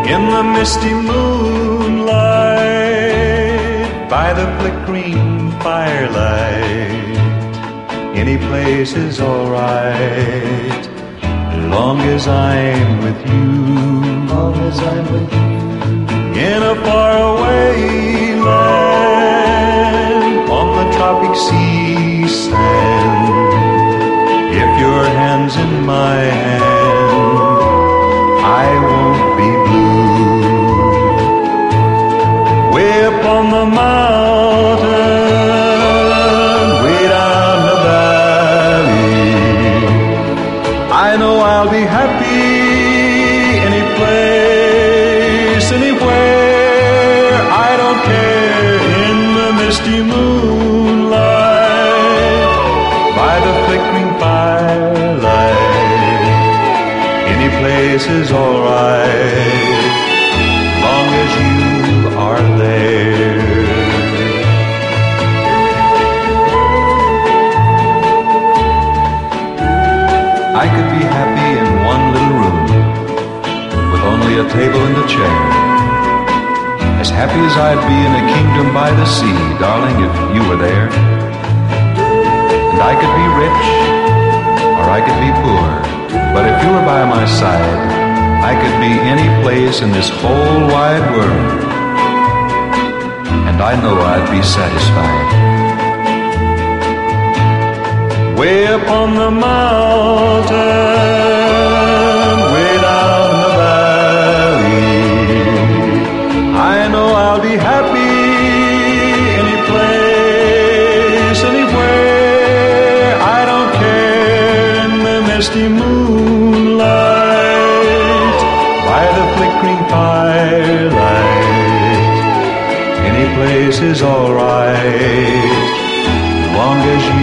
in the misty moonlight, by the flickering firelight. Any place is alright, long as I'm with you. Long as I'm with you. In a faraway land, on the tropic sea sand, if your hand's in my hand, I won't be blue. Way up on the mountain, way down the valley, I know I'll be happy any place, anywhere, I don't care. In the misty moonlight, by the flickering firelight, any place is alright, long as you are there. I could be happy in one little room, with only a table and a chair. As happy as I'd be in a kingdom by the sea, darling, if you were there. And I could be rich, or I could be poor, but if you were by my side, I could be any place in this whole wide world, and I know I'd be satisfied. Way up on the mountain, way down the valley, I know I'll be happy any place, anywhere, I don't care. In the misty moonlight, by the flickering firelight, any place is alright, long as you